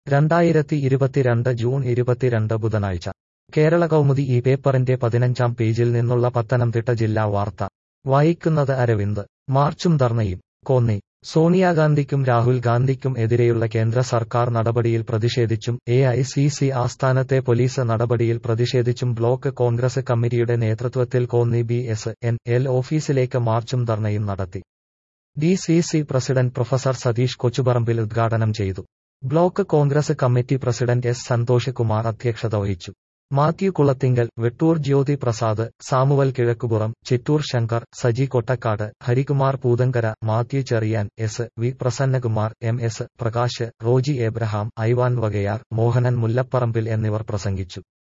2022 June 22 ബുധനാഴ്ച കേരള കൗമുദി ഈ പേപ്പറിന്റെ 15-ാം പേജിൽ നിന്നുള്ള പത്തനംതിട്ട ജില്ലാ വാർത്ത വായിക്കുന്നത് അരവിന്ദ്. മാർച്ചും ധർണയും കോന്നി. സോണിയാഗാന്ധിക്കും രാഹുൽ ഗാന്ധിക്കും എതിരെയുള്ള കേന്ദ്ര സർക്കാർ നടപടിയിൽ പ്രതിഷേധിച്ചും എഐസിസി ആസ്ഥാനത്തെ പോലീസ് നടപടിയിൽ പ്രതിഷേധിച്ചും ബ്ലോക്ക് കോൺഗ്രസ് കമ്മിറ്റിയുടെ നേതൃത്വത്തിൽ കോന്നി BSNL ഓഫീസിലേക്ക് മാർച്ചും ധർണയും നടത്തി. DCC president professor Satheesh Kochuparambil ഉദ്ഘാടനം ചെയ്തു. Block Congress committee president S Santhosh Kumar അധ്യക്ഷത വഹിച്ചു. മാത്യു കുളത്തിങ്കൽ, വെട്ടൂർ ജ്യോതി പ്രസാദ്, സാമുവൽ കിഴക്കുപുറം, ചിറ്റൂർ ശങ്കർ, സജി കൊട്ടക്കാട്, ഹരികുമാർ പൂതങ്കര, മാത്യു ചെറിയാൻ, SV പ്രസന്നകുമാർ, MS പ്രകാശ്, റോജി എബ്രഹാം, ഐവാൻ വകയാർ, മോഹനൻ മുല്ലപ്പറമ്പിൽ എന്നിവർ പ്രസംഗിച്ചു.